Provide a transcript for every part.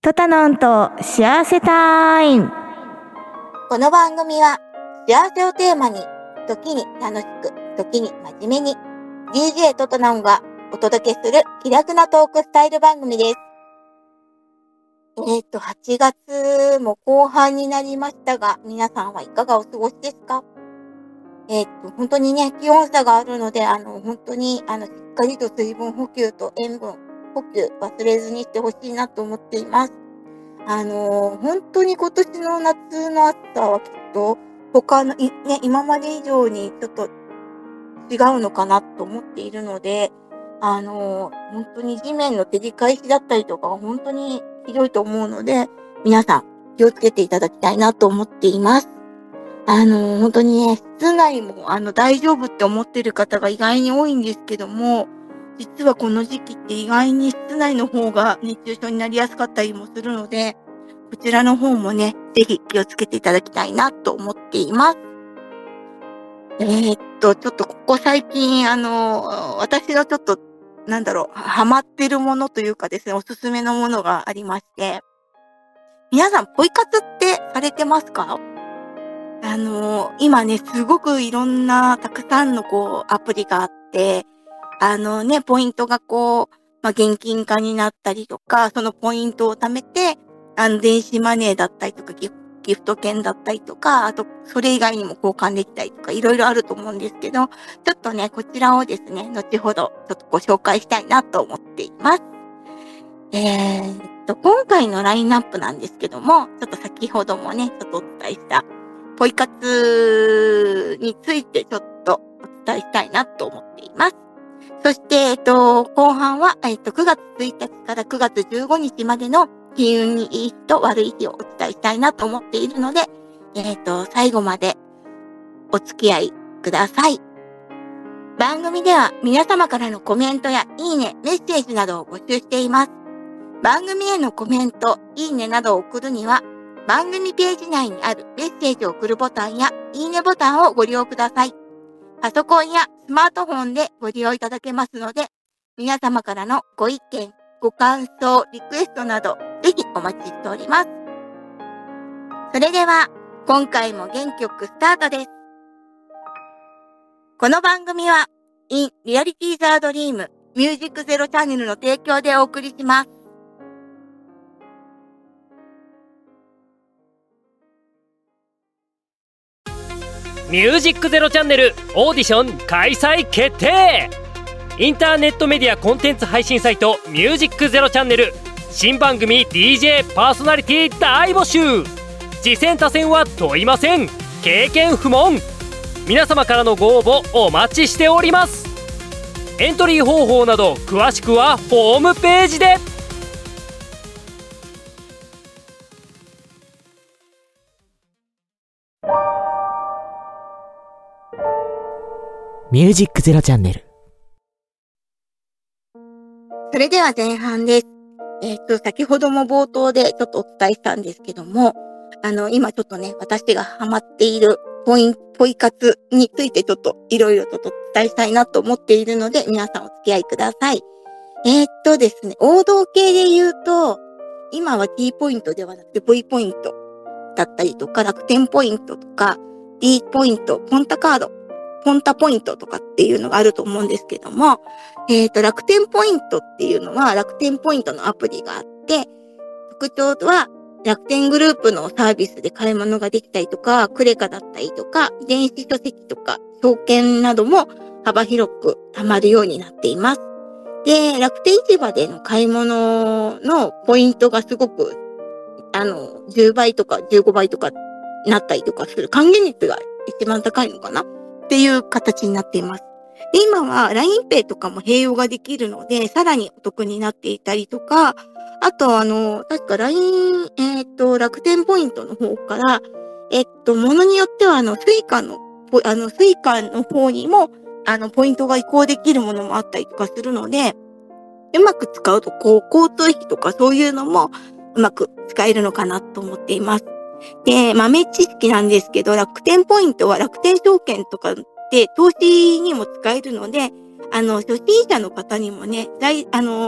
トタノンと幸せタイム。 この番組は幸せをテーマに、時に楽しく、時に真面目に DJ トトノンがお届けする気楽なトークスタイル番組です。8月も後半になりましたが、皆さんはいかがお過ごしですか？本当にね、気温差があるので、本当にしっかりと水分補給と塩分補給忘れずにしてほしいなと思っています。本当に今年の夏の暑さはきっと他の今まで以上にちょっと違うのかなと思っているので、本当に地面の照り返しだったりとかは本当にひどいと思うので、皆さん気をつけていただきたいなと思っています。本当にね、室内も大丈夫って思ってる方が意外に多いんですけども、実はこの時期って意外に室内の方が熱中症になりやすかったりもするので、こちらの方もね、ぜひ気をつけていただきたいなと思っています。ちょっとここ最近、私のちょっと、ハマってるものというかですね、おすすめのものがありまして、皆さん、ポイ活ってされてますか？今ね、すごくいろんな、たくさんのアプリがあって、ポイントが現金化になったりとか、そのポイントを貯めて、電子マネーだったりとか、ギフト券だったりとか、あと、それ以外にも交換できたりとか、いろいろあると思うんですけど、ちょっとね、こちらをですね、後ほど、ちょっとご紹介したいなと思っています。今回のラインナップなんですけども、ちょっと先ほどもね、ちょっとお伝えした、ポイ活についてちょっとお伝えしたいなと思っています。そして、後半は、9月1日から9月15日までの金運にいい日と悪い日をお伝えしたいなと思っているので、最後までお付き合いください。番組では皆様からのコメントやいいね、メッセージなどを募集しています。番組へのコメント、いいねなどを送るには、番組ページ内にあるメッセージを送るボタンやいいねボタンをご利用ください。パソコンやスマートフォンでご利用いただけますので、皆様からのご意見、ご感想、リクエストなど、ぜひお待ちしております。それでは、今回も元気よくスタートです。この番組は、In Reality the Dream Music Zero チャンネルの提供でお送りします。 ミュージックゼロチャンネルオーディション開催決定。インターネットメディアコンテンツ配信サイトミュージックゼロチャンネル新番組 DJ パーソナリティ大募集。次戦他戦は問いません。経験不問。皆様からのご応募お待ちしております。エントリー方法など詳しくはホームページで。 ミュージックゼロチャンネル。 それでは前半です。先ほども冒頭でちょっとお伝えしたんですけども、今ちょっとね、私がハマっているポイ活についてちょっといろいろとお伝えしたいなと思っているので、皆さんお付き合いください。ですね、王道系で言うと、今は T ポイントではなくて V ポイントだったりとか、楽天ポイントとか、D ポイント、ポンタカード、ポンタポイントとかっていうのがあると思うんですけども、楽天ポイントっていうのは楽天ポイントのアプリがあって、特徴は楽天グループのサービスで買い物ができたりとか、クレカだったりとか、電子書籍とか、証券なども幅広く貯まるようになっています。で、楽天市場での買い物のポイントがすごく、10倍とか15倍とかなったりとかする還元率が一番高いのかなっていう形になっています。で、今は LINEPay とかも併用ができるので、さらにお得になっていたりとか、あと確か LINE、楽天ポイントの方から、ものによってはスイカの方にも、ポイントが移行できるものもあったりとかするので、うまく使うと、交通費とかそういうのもうまく使えるのかなと思っています。で、豆知識なんですけど、楽天ポイントは楽天証券とかで投資にも使えるので、初心者の方にもね、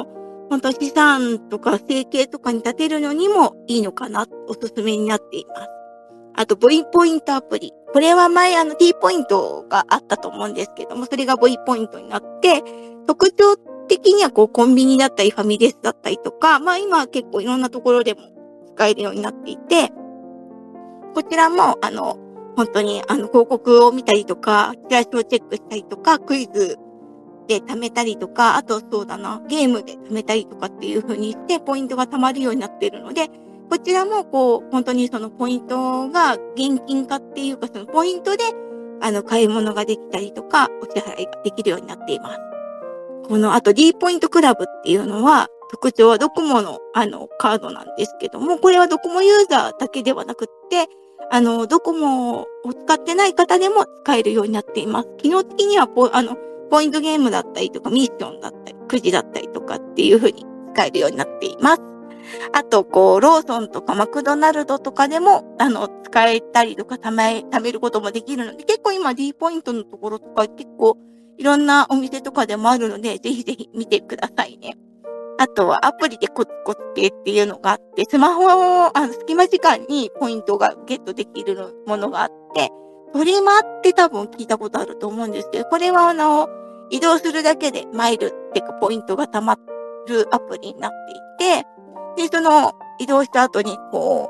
本当資産とか生計とかに立てるのにもいいのかな、おすすめになっています。あと、Vポイントアプリ。これは前Tポイントがあったと思うんですけども、それが Vポイントになって、特徴的にはコンビニだったりファミレスだったりとか、今は結構いろんなところでも使えるようになっていて、こちらも本当に広告を見たりとか、チラシをチェックしたりとか、クイズで貯めたりとか、あとそうだな、ゲームで貯めたりとかっていう風にして、ポイントが貯まるようになっているので、こちらも本当にそのポイントが現金化っていうか、そのポイントで買い物ができたりとか、お支払いができるようになっています。あと D ポイントクラブっていうのは、特徴はドコモのカードなんですけども、これはドコモユーザーだけではなくって、ドコモを使ってない方でも使えるようになっています。機能的にはポイントゲームだったりとか、ミッションだったり、くじだったりとかっていう風に使えるようになっています。あと、ローソンとかマクドナルドとかでも、使えたりとか、貯めることもできるので、結構今 D ポイントのところとか結構いろんなお店とかでもあるので、ぜひぜひ見てくださいね。あとはアプリでコツコツ系っていうのがあって、スマホを隙間時間にポイントがゲットできるものがあって、トリマーって多分聞いたことあると思うんですけど、これは移動するだけでマイルっていうかポイントが貯まるアプリになっていて、で、その移動した後に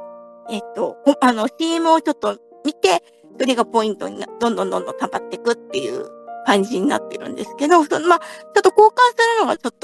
CM をちょっと見て、それがポイントにどんどん溜まっていくっていう感じになってるんですけど、ちょっと交換するのがちょっ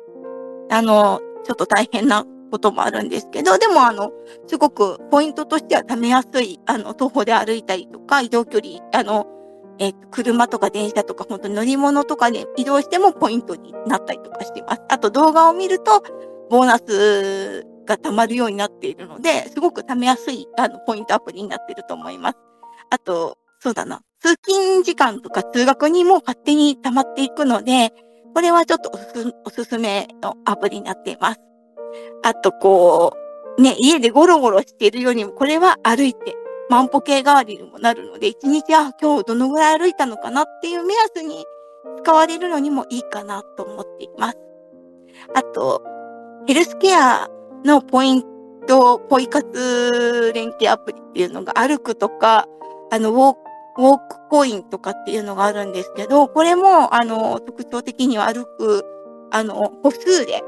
と大変なこともあるんですけど、でもすごくポイントとしては貯めやすい、徒歩で歩いたりとか、移動距離、車とか電車とか、本当に乗り物とかで移動してもポイントになったりとかしています。あと動画を見ると、ボーナスが貯まるようになっているので、すごく貯めやすい、ポイントアプリになっていると思います。あと、そうだな、通勤時間とか通学にも勝手に貯まっていくので、これはちょっとおすすめのアプリになっています。あと家でゴロゴロしているよりも、これは歩いて万歩計代わりにもなるので、一日今日どのぐらい歩いたのかなっていう目安に使われるのにもいいかなと思っています。あと、ヘルスケアのポイ活連携アプリっていうのが歩くとか、ウォークコインとかっていうのがあるんですけど、これも、特徴的には歩く、歩数で、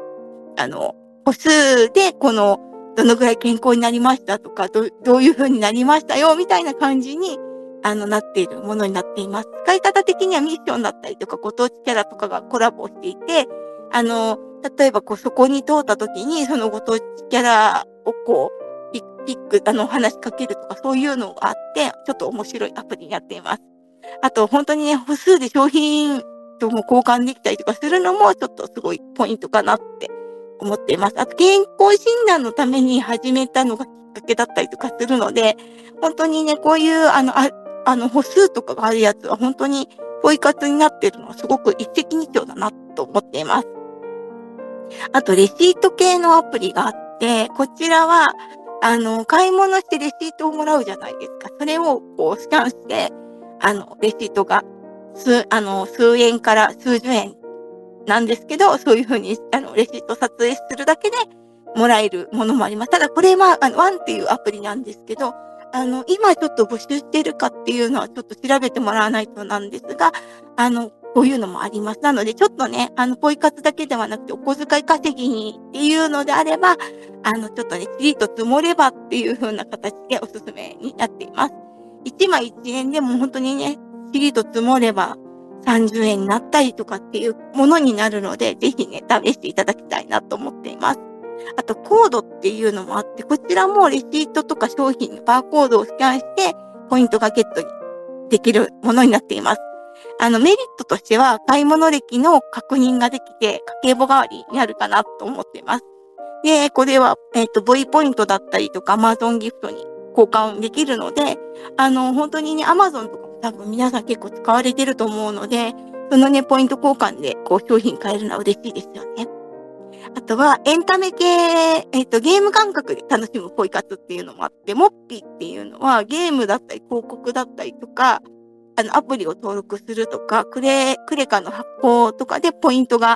どのぐらい健康になりましたとか、どういう風になりましたよ、みたいな感じに、なっているものになっています。使い方的にはミッションだったりとか、ご当地キャラとかがコラボしていて、例えばそこに通った時に、そのご当地キャラを話しかけるとか、そういうのがあって、ちょっと面白いアプリになっています。あと、本当にね、歩数で商品とも交換できたりとかするのも、ちょっとすごいポイントかなって思っています。あと、健康診断のために始めたのがきっかけだったりとかするので、本当にね、こういう、歩数とかがあるやつは本当にポイ活になっているのはすごく一石二鳥だなと思っています。あと、レシート系のアプリがあって、こちらは、買い物してレシートをもらうじゃないですか。それをスキャンして、レシートが数円から数十円なんですけど、そういうふうに、レシート撮影するだけでもらえるものもあります。ただ、これは、ワンっていうアプリなんですけど、今ちょっと募集しているかっていうのはちょっと調べてもらわないとなんですが、こういうのもあります。なので、ちょっとね、ポイ活だけではなくて、お小遣い稼ぎにっていうのであれば、ちょっとね、ちりと積もればっていう風な形でおすすめになっています。1枚1円でも本当にね、ちりと積もれば30円になったりとかっていうものになるので、ぜひね、試していただきたいなと思っています。あと、コードっていうのもあって、こちらもレシートとか商品のバーコードをスキャンして、ポイントがゲットできるものになっています。メリットとしては、買い物歴の確認ができて、家計簿代わりになるかなと思っています。で、これは、V ポイントだったりとか、Amazon ギフトに交換できるので、本当にね、Amazon とかも多分皆さん結構使われてると思うので、そのね、ポイント交換で商品買えるのは嬉しいですよね。あとは、エンタメ系、ゲーム感覚で楽しむポイ活っていうのもあって、モッピっていうのはゲームだったり広告だったりとか、アプリを登録するとか、クレカの発行とかでポイントが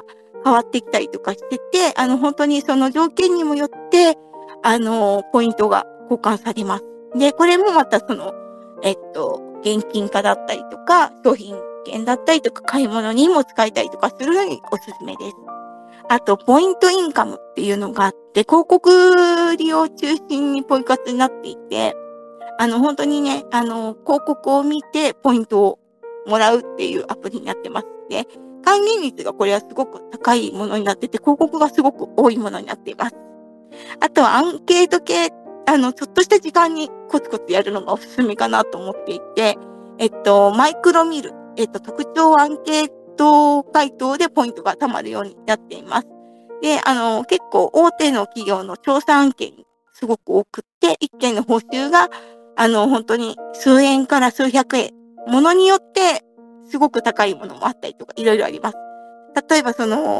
変わってきたりとかしてて、本当にその条件にもよって、ポイントが交換されます。で、これもまた現金化だったりとか、商品券だったりとか、買い物にも使えたりとかするのにおすすめです。あと、ポイントインカムっていうのがあって、広告利用中心にポイ活になっていて、本当にね、広告を見てポイントをもらうっていうアプリになってます。で、還元率がこれはすごく高いものになってて、広告がすごく多いものになっています。あとはアンケート系、ちょっとした時間にコツコツやるのがおすすめかなと思っていて、マイクロミル、特徴アンケート回答でポイントが貯まるようになっています。で、結構大手の企業の調査案件すごく多くって、一件の報酬が、本当に数円から数百円、ものによってすごく高いものもあったりとか、いろいろあります。例えば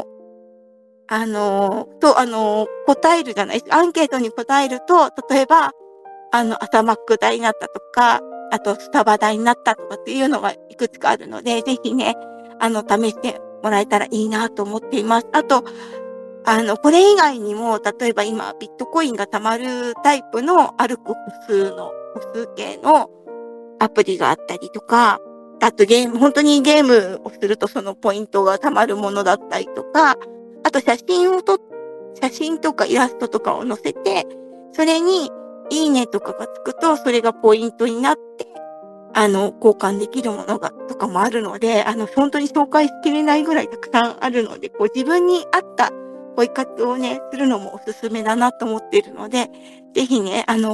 答えるじゃないですか。アンケートに答えると、例えば、朝マック代になったとか、あとスタバ代になったとかっていうのがいくつかあるので、ぜひね、試してもらえたらいいなと思っています。あと、これ以外にも、例えば今、ビットコインが貯まるタイプの歩く歩数系のアプリがあったりとか、あと本当にゲームをするとそのポイントが貯まるものだったりとか、あと写真とかイラストとかを載せて、それにいいねとかがつくと、それがポイントになって、交換できるものとかもあるので、本当に紹介しきれないぐらいたくさんあるので、自分に合ったポイ活をね、するのもおすすめだなと思っているので、ぜひね、私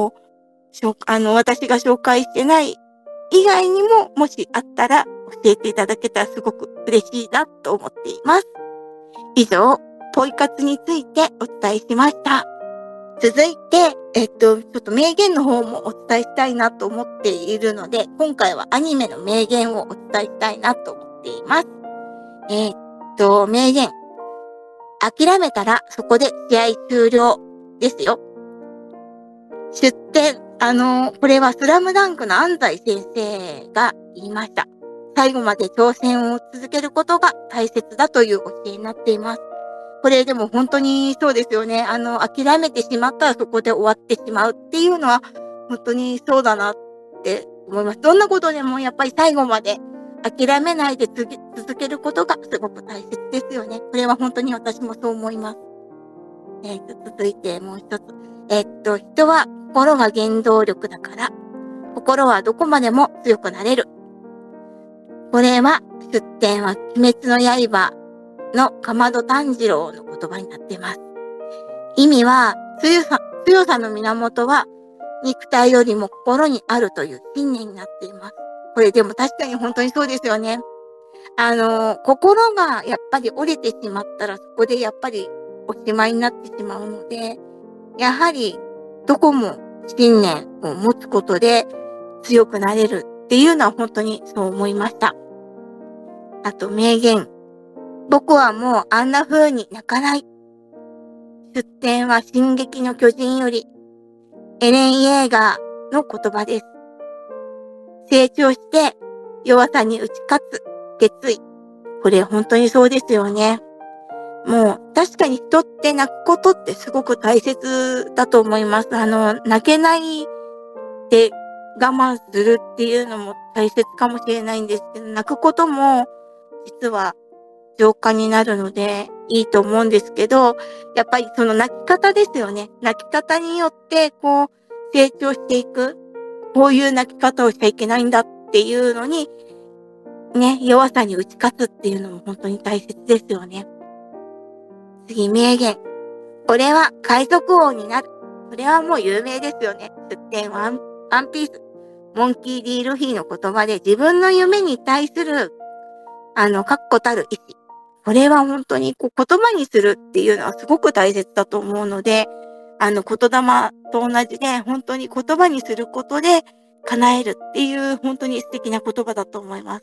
が紹介してない以外にも、もしあったら教えていただけたらすごく嬉しいなと思っています。以上、ポイ活についてお伝えしました。続いて、ちょっと名言の方もお伝えしたいなと思っているので、今回はアニメの名言をお伝えしたいなと思っています。名言。諦めたらそこで試合終了ですよ。出典。これはスラムダンクの安西先生が言いました。最後まで挑戦を続けることが大切だという教えになっています。これでも本当にそうですよね。諦めてしまったらそこで終わってしまうっていうのは本当にそうだなって思います。どんなことでもやっぱり最後まで諦めないで続けることがすごく大切ですよね。これは本当に私もそう思います。続いてもう一つ。人は心が原動力だから、心はどこまでも強くなれる。これは、出典は鬼滅の刃の竈門炭治郎の言葉になっています。意味は、強さの源は、肉体よりも心にあるという信念になっています。これでも確かに本当にそうですよね。心がやっぱり折れてしまったら、そこでやっぱりおしまいになってしまうので、やはり、どこも信念を持つことで強くなれるっていうのは本当にそう思いました。あと名言。僕はもうあんな風に泣かない。出典は進撃の巨人よりエレン・イェーガーの言葉です。成長して弱さに打ち勝つ決意。これ本当にそうですよね。もう確かに人って泣くことってすごく大切だと思います。泣けないで我慢するっていうのも大切かもしれないんですけど、泣くことも実は浄化になるのでいいと思うんですけど、やっぱりその泣き方ですよね。泣き方によって成長していく。こういう泣き方をしちゃいけないんだっていうのに、ね、弱さに打ち勝つっていうのも本当に大切ですよね。次、名言。俺は海賊王になる。これはもう有名ですよね。出典ワンピース。モンキー・D・ルフィの言葉で自分の夢に対する、確固たる意志。これは本当に言葉にするっていうのはすごく大切だと思うので、言霊と同じで本当に言葉にすることで叶えるっていう本当に素敵な言葉だと思います。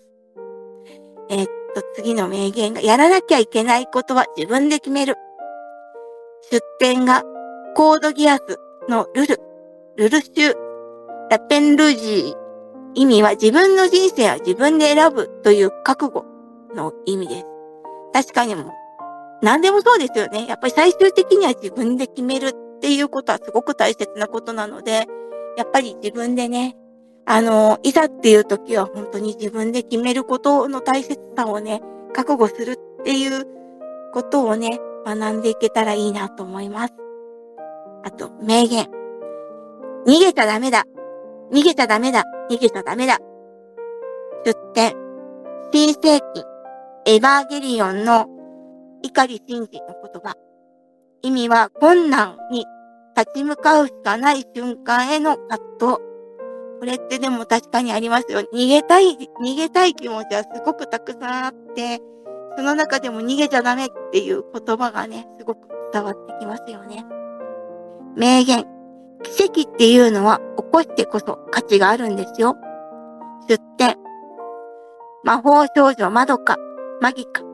次の名言が、やらなきゃいけないことは自分で決める。出典が、コードギアスのルルシュ、ラペンルジー。意味は自分の人生は自分で選ぶという覚悟の意味です。確かにも何でもそうですよね。やっぱり最終的には自分で決めるっていうことはすごく大切なことなので、やっぱり自分でね、いざっていう時は本当に自分で決めることの大切さをね、覚悟するっていうことをね、学んでいけたらいいなと思います。あと、名言。逃げちゃダメだ。逃げちゃダメだ。逃げちゃダメだ。出典。新世紀エヴァーゲリオンの碇シンジの言葉。意味は困難に立ち向かうしかない瞬間への葛藤。これってでも確かにありますよ。逃げたい気持ちはすごくたくさんあって、その中でも逃げちゃダメっていう言葉がね、すごく伝わってきますよね。名言。奇跡っていうのは起こしてこそ価値があるんですよ。出典。魔法少女まどか、マギカ。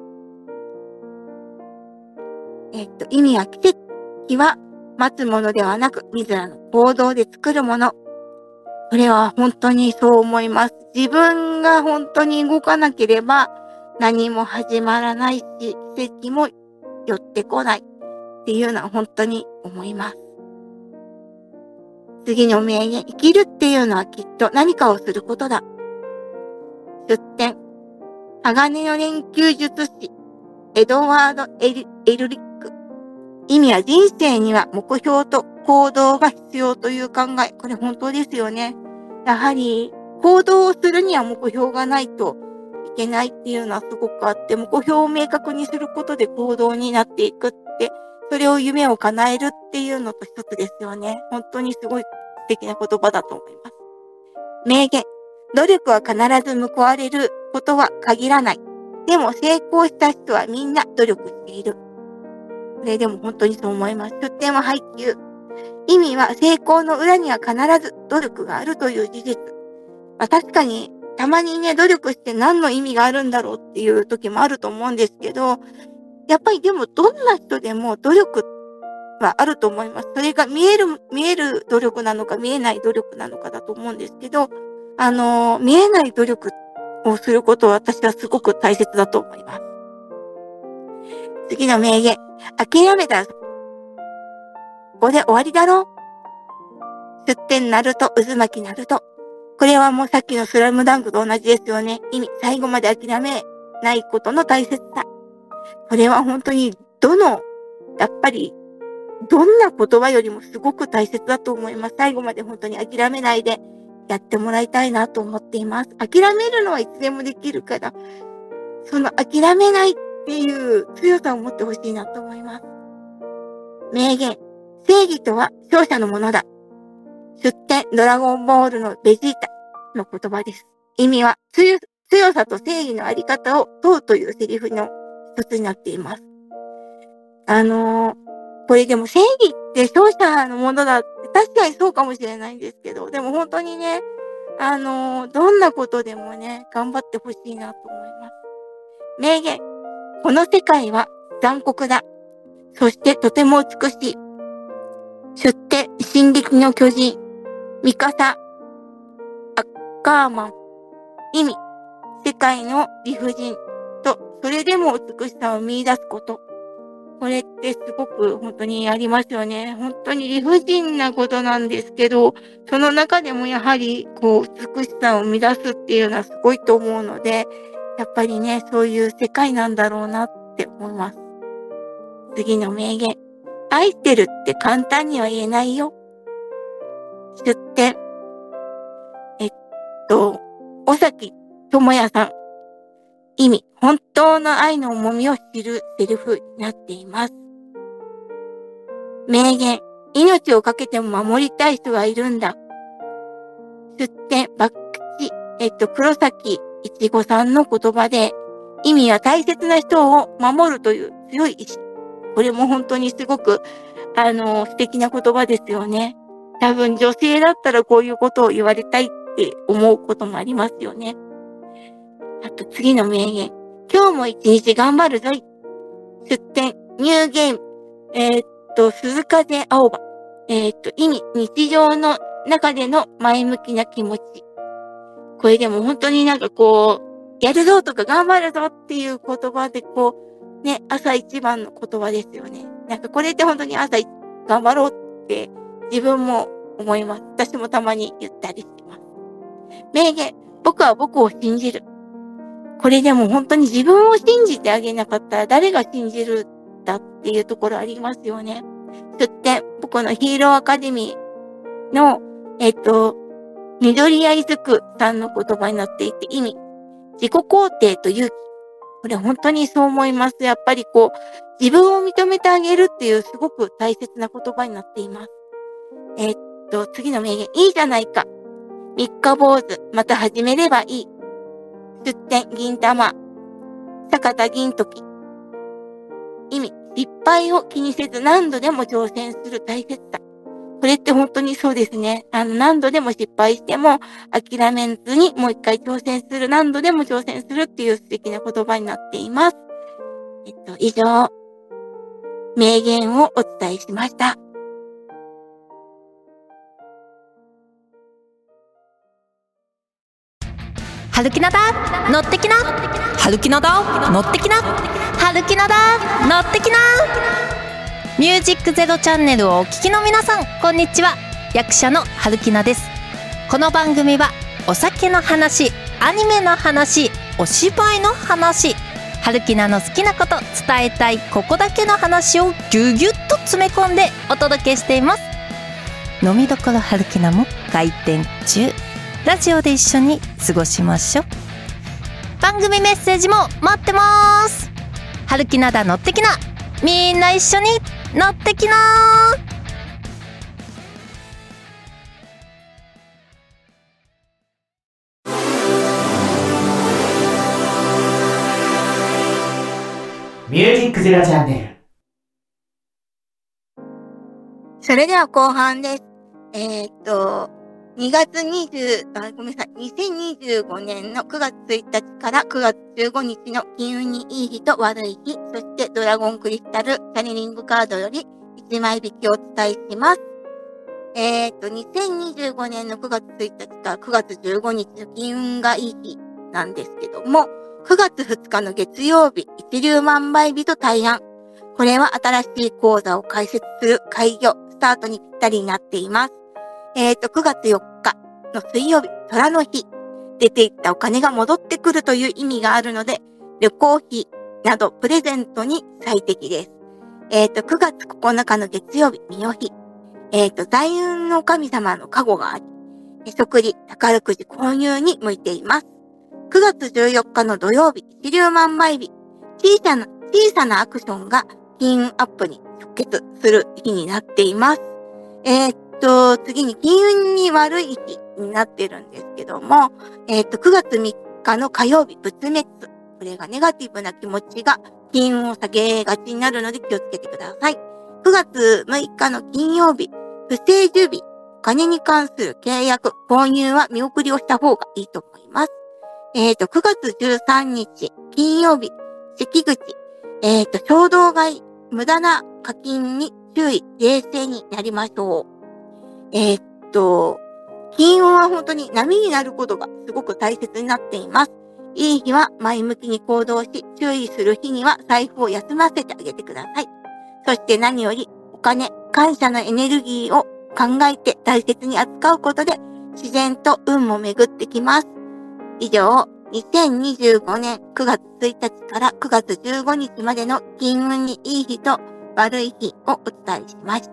意味は奇跡は待つものではなく、自らの行動で作るもの。これは本当にそう思います。自分が本当に動かなければ何も始まらないし、奇跡も寄ってこないっていうのは本当に思います。次の名言、生きるっていうのはきっと何かをすることだ。出典。鋼の錬金術師、エドワード・エルリック。意味は人生には目標と行動が必要という考え。これ本当ですよね。やはり行動をするには目標がないといけないっていうのはすごくあって、目標を明確にすることで行動になっていくって、それを夢を叶えるっていうのと一つですよね。本当にすごい素敵な言葉だと思います。名言。努力は必ず報われることは限らない。でも成功した人はみんな努力している。これでも本当にそう思います。出典は配給。意味は成功の裏には必ず努力があるという事実。確かにたまにね、努力して何の意味があるんだろうっていう時もあると思うんですけど、やっぱりでもどんな人でも努力はあると思います。それが見える努力なのか見えない努力なのかだと思うんですけど、見えない努力をすることは私はすごく大切だと思います。次の名言。諦めたらここで終わりだろう。出典ナルト、渦巻きナルト。これはもうさっきのスラムダンクと同じですよね。意味、最後まで諦めないことの大切さ。これは本当にやっぱりどんな言葉よりもすごく大切だと思います。最後まで本当に諦めないでやってもらいたいなと思っています。諦めるのはいつでもできるから、その諦めないっていう強さを持ってほしいなと思います。名言。正義とは勝者のものだ。出典ドラゴンボールのベジータの言葉です。意味は強さと正義のあり方を問うというセリフの一つになっています。これでも正義って勝者のものだって確かにそうかもしれないんですけど、でも本当にね、どんなことでもね、頑張ってほしいなと思います。名言。この世界は残酷だ。そしてとても美しい。出典進撃の巨人。ミカサ。アッカーマン。意味。世界の理不尽と、それでも美しさを見出すこと。これってすごく本当にありますよね。本当に理不尽なことなんですけど、その中でもやはり美しさを生み出すっていうのはすごいと思うので、やっぱりね、そういう世界なんだろうなって思います。次の名言。愛してるって簡単には言えないよ。出典。尾崎智也さん。意味、本当の愛の重みを知るセリフになっています。名言。命をかけても守りたい人がいるんだ。出典、博打、黒崎一護さんの言葉で、意味は大切な人を守るという強い意志。これも本当にすごく、素敵な言葉ですよね。多分女性だったらこういうことを言われたいって思うこともありますよね。あと次の名言。今日も一日頑張るぞい。出典、ニューゲーム。鈴風青葉。意味、日常の中での前向きな気持ち。これでも本当になんかやるぞとか頑張るぞっていう言葉でね、朝一番の言葉ですよね。なんかこれって本当に朝頑張ろうって自分も思います。私もたまに言ったりします。名言、僕は僕を信じる。これでも本当に自分を信じてあげなかったら誰が信じるんだっていうところありますよね。そして僕のヒーローアカデミーの、緑谷いずくさんの言葉になっていて意味。自己肯定と勇気。これ本当にそう思います。やっぱり自分を認めてあげるっていうすごく大切な言葉になっています。次の名言。いいじゃないか。三日坊主。また始めればいい。出典、銀玉。坂田銀時。意味。失敗を気にせず何度でも挑戦する大切さ。これって本当にそうですね。何度でも失敗しても諦めずにもう一回挑戦する。何度でも挑戦するっていう素敵な言葉になっています。以上、名言をお伝えしました。 はるきなだ乗ってきな、はるきなだ乗ってきな、はるきなだ乗ってきな。ミュージックゼロチャンネルをお聞きの皆さん、こんにちは。役者のはるきなです。この番組はお酒の話、アニメの話、お芝居の話、はるきなの好きなこと、伝えたいここだけの話をぎゅぎゅっと詰め込んでお届けしています。飲みどころはるきなも開店中。ラジオで一緒に過ごしましょう。番組メッセージも待ってます。はるきなだ乗ってきな、みんな一緒に乗ってきな。 ミュージックゼロチャンネル。 それでは後半です。2025年の9月1日から9月15日の金運にいい日と悪い日、そしてドラゴンクリスタルチャネリングカードより1枚引きをお伝えします。2025年の9月1日から9月15日の金運がいい日なんですけども、9月2日の月曜日、一粒万倍日と大安。これは新しい講座を開設する開業、スタートにぴったりになっています。9月4日の水曜日、虎の日。出ていったお金が戻ってくるという意味があるので、旅行費などプレゼントに最適です。9月9日の月曜日、身の日。財運の神様の加護があり、即利、宝くじ購入に向いています。9月14日の土曜日、一粒万倍日。小さなアクションが金運アップに直結する日になっています。次に金運に悪い日になってるんですけども、9月3日の火曜日、仏滅。これがネガティブな気持ちが金運を下げがちになるので気をつけてください。9月6日の金曜日、不正受日。お金に関する契約、購入は見送りをした方がいいと思います。9月13日、金曜日、関口。衝動買い、無駄な課金に注意、冷静になりましょう。金運は本当に波になることがすごく大切になっています。いい日は前向きに行動し、注意する日には財布を休ませてあげてください。そして何よりお金、感謝のエネルギーを考えて大切に扱うことで自然と運も巡ってきます。以上、2025年9月1日から9月15日までの金運にいい日と悪い日をお伝えしました。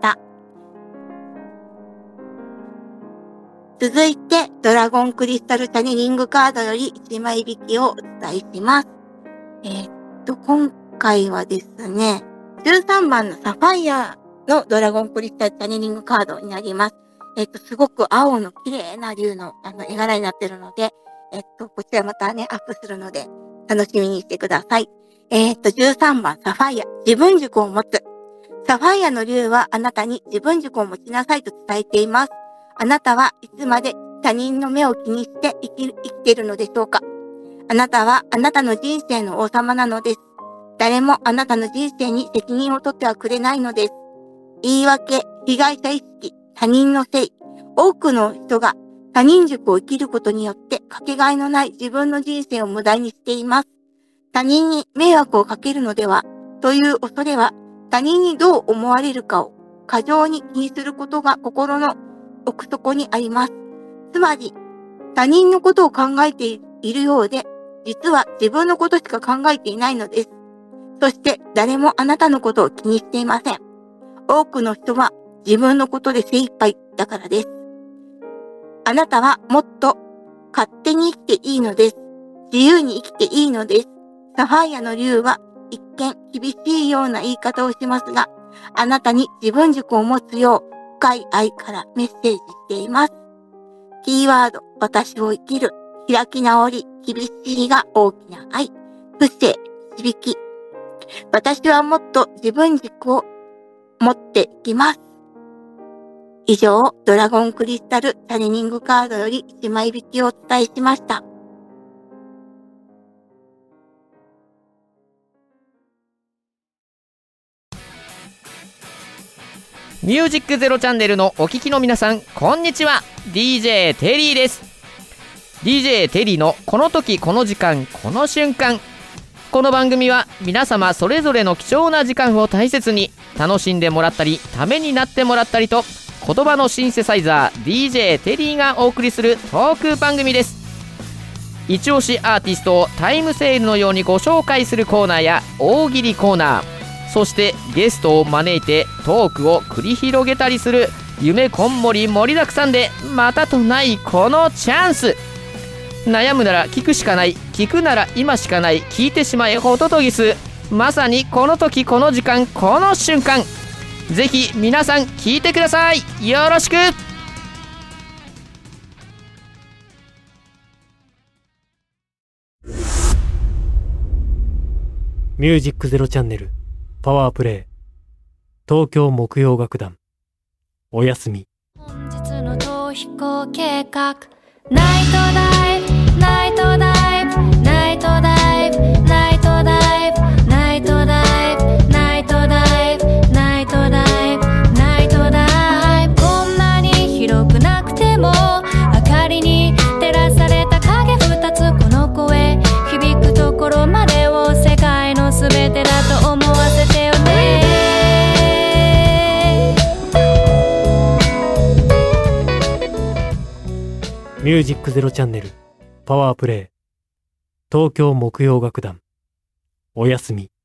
続いて、ドラゴンクリスタルチャネリングカードより1枚引きをお伝えします。今回はですね、13番のサファイアのドラゴンクリスタルチャネリングカードになります。すごく青の綺麗な竜の絵柄になってるので、こちらまたね、アップするので、楽しみにしてください。13番サファイア、自分軸を持つ。サファイアの竜はあなたに自分軸を持ちなさいと伝えています。あなたはいつまで他人の目を気にして生きているのでしょうか。あなたはあなたの人生の王様なのです。誰もあなたの人生に責任を取ってはくれないのです。言い訳、被害者意識、他人のせい。多くの人が他人軸を生きることによってかけがえのない自分の人生を無駄にしています。他人に迷惑をかけるのではという恐れは他人にどう思われるかを過剰に気にすることが心の奥底にあります。つまり他人のことを考えているようで、実は自分のことしか考えていないのです。そして誰もあなたのことを気にしていません。多くの人は自分のことで精一杯だからです。あなたはもっと勝手に生きていいのです。自由に生きていいのです。サファイアの竜は一見厳しいような言い方をしますが、あなたに自分軸を持つよう深い愛からメッセージしています。キーワード、私を生きる、開き直り、厳しいが大きな愛、不正、導き。私はもっと自分軸を持っていきます。以上、ドラゴンクリスタルチャネリングカードより1枚引きをお伝えしました。 ミュージックゼロチャンネルのお聞きの皆さん、こんにちは。 DJ テリーです。 DJ テリーのこの時この時間この瞬間。この番組は皆様それぞれの貴重な時間を大切に楽しんでもらったり、ためになってもらったりと、言葉のシンセサイザー DJ テリーがお送りするトーク番組です。一押しアーティストをタイムセールのようにご紹介するコーナーや大喜利コーナー、そしてゲストを招いてトークを繰り広げたりする夢こんもり盛りだくさんで、またとないこのチャンス。悩むなら聞くしかない、聞くなら今しかない、聞いてしまえホトトギス。まさにこの時この時間この瞬間。ぜひ皆さん聞いてください。よろしく。 ミュージックゼロチャンネルパワープレイ、東京木曜楽団、おやすみ。 本日の逃避行計画、ナイトダイブナイトダイブナイトダイブナイトダイブナイトダイブナイトダイブナイトダイブナイトダイブ。こんなに広くなくても明かりに照らされた影二つ、この声響くところまでを世界のすべてだと思わせてよね。 ミュージックゼロチャンネルパワープレイ、東京木曜楽団、おやすみ。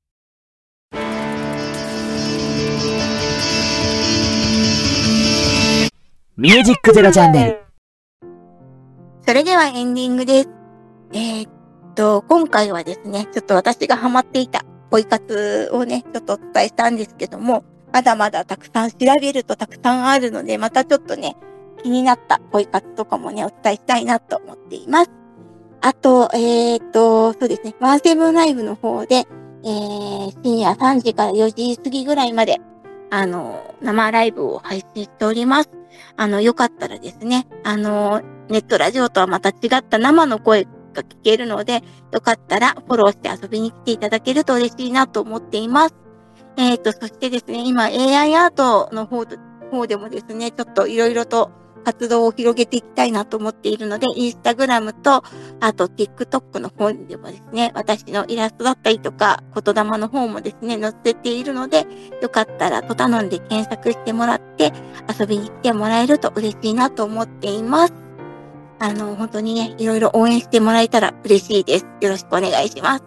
ミュージックゼロチャンネル。 それではエンディングです。今回はですね、ちょっと私がハマっていたポイ活をね、ちょっとお伝えしたんですけども、まだまだたくさん調べるとたくさんあるので、またちょっとね、気になったポイ活とかもね、お伝えしたいなと思っています。あと、そうですね、ワンセブンライブの方で、深夜3時から4時過ぎぐらいまで、生ライブを配信しております。よかったらですね、ネットラジオとはまた違った生の声が聞けるので、よかったらフォローして遊びに来ていただけると嬉しいなと思っています。そしてですね、今 AI アートの方でもですね、ちょっといろいろと活動を広げていきたいなと思っているので、インスタグラムと、あと TikTok の方でもですね、私のイラストだったりとか、言霊の方もですね、載せているので、よかったらと頼んで検索してもらって、遊びに来てもらえると嬉しいなと思っています。本当にね、いろいろ応援してもらえたら嬉しいです。よろしくお願いします。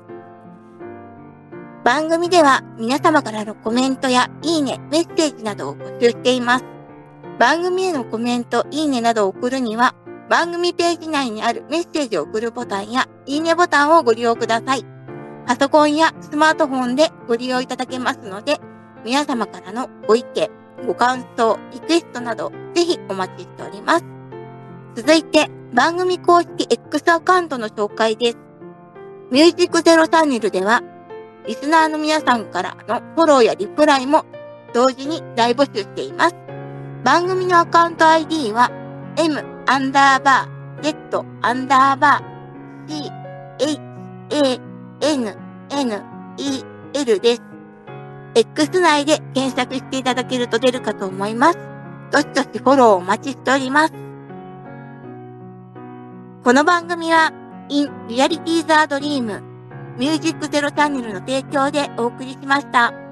番組では皆様からのコメントやいいね、メッセージなどを募集しています。番組へのコメント、いいねなどを送るには、番組ページ内にあるメッセージを送るボタンや、いいねボタンをご利用ください。パソコンやスマートフォンでご利用いただけますので、皆様からのご意見、ご感想、リクエストなど、ぜひお待ちしております。続いて、番組公式 X アカウントの紹介です。ミュージックゼロチャンネルでは、リスナーの皆さんからのフォローやリプライも同時に大募集しています。番組のアカウント ID は m_z_chanel です。X 内で検索していただけると出るかと思います。どしどしフォローをお待ちしております。この番組は In Reality the Dream ミュージックゼロチャンネルの提供でお送りしました。